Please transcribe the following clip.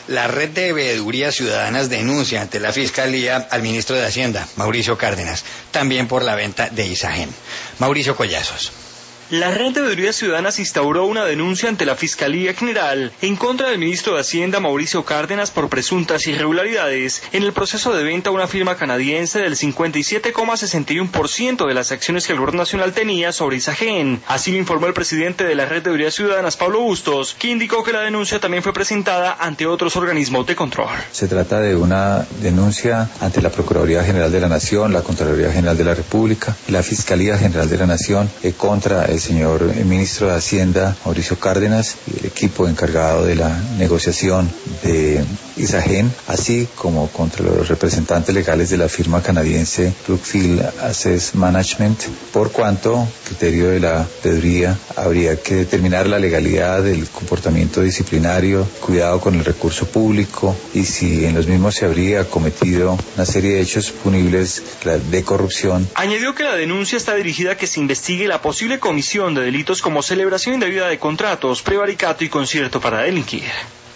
La red de veedurías ciudadanas denuncia ante la Fiscalía al ministro de Hacienda, Mauricio Cárdenas, también por la venta de Isagen. Mauricio Collazos. La red de veedurías ciudadanas instauró una denuncia ante la Fiscalía General en contra del ministro de Hacienda, Mauricio Cárdenas, por presuntas irregularidades en el proceso de venta a una firma canadiense del 57,61% de las acciones que el Gobierno Nacional tenía sobre Isagen. Así lo informó el presidente de la red de veedurías ciudadanas, Pablo Bustos, que indicó que la denuncia también fue presentada ante otros organismos de control. Se trata de una denuncia ante la Procuraduría General de la Nación, la Contraloría General de la República, la Fiscalía General de la Nación, contra el señor ministro de Hacienda, Mauricio Cárdenas, y el equipo encargado de la negociación de Isagen, así como contra los representantes legales de la firma canadiense Brookfield Asset Management, por cuanto, criterio de la veeduría, habría que determinar la legalidad del comportamiento disciplinario, cuidado con el recurso público y si en los mismos se habría cometido una serie de hechos punibles de corrupción. Añadió que la denuncia está dirigida a que se investigue la posible comisión de delitos como celebración indebida de contratos, prevaricato y concierto para delinquir.